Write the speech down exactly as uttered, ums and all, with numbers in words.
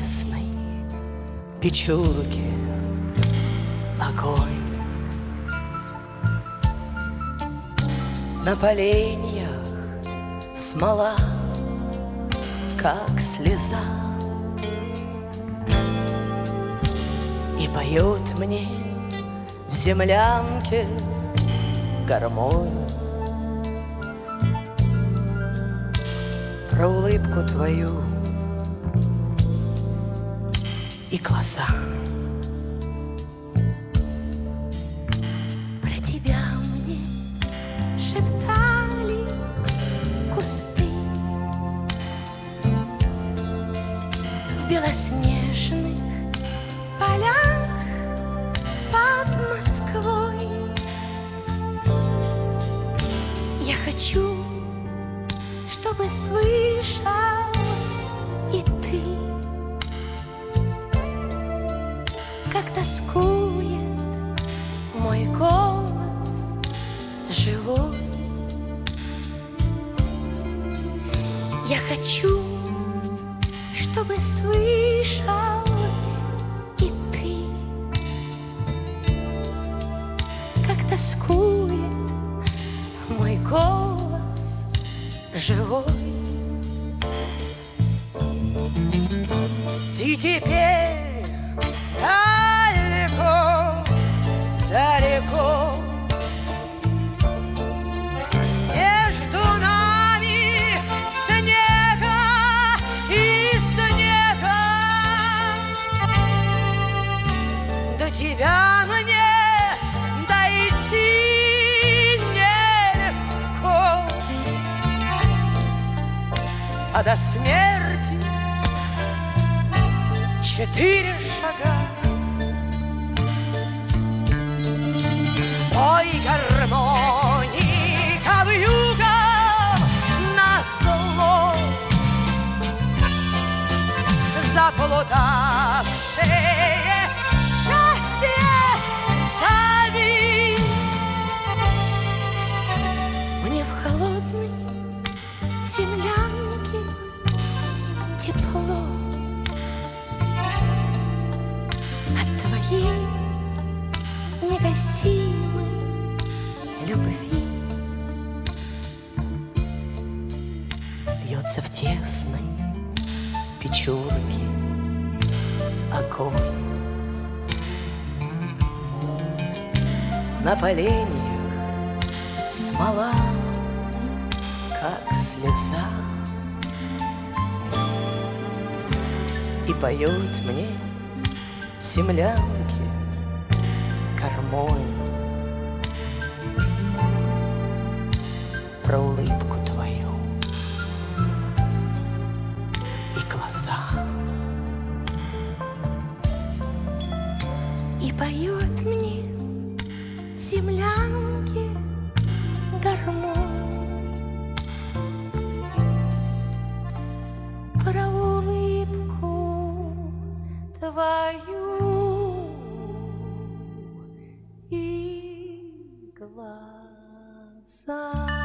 тесной печурке огонь. На поленьях смола, как слеза, и поет мне в землянке гармонь. Про улыбку твою и глаза. Про тебя мне шептали кусты в белоснежных полях под Москвой. Я хочу, чтобы слышал и ты, как тоскует мой голос живой. Я хочу, чтобы слышал и ты, как тоскует мой голос живой. Ты теперь далеко, далеко, между нами снега и снега. До тебя мне дойти нелегко, а до смерти четыре шага. Ой, гармоника вьюгом назло заплутавшее счастье зови. Мне в холодной землянке тепло от твоей негасимой любви. Бьется в тесной печурке огонь. На поленьях смола, как слеза, и поет мне в землянке гармонь. Про улыбку твою и глаза. И поет мне в землянке гармонь. Про улыбку твою и глаза.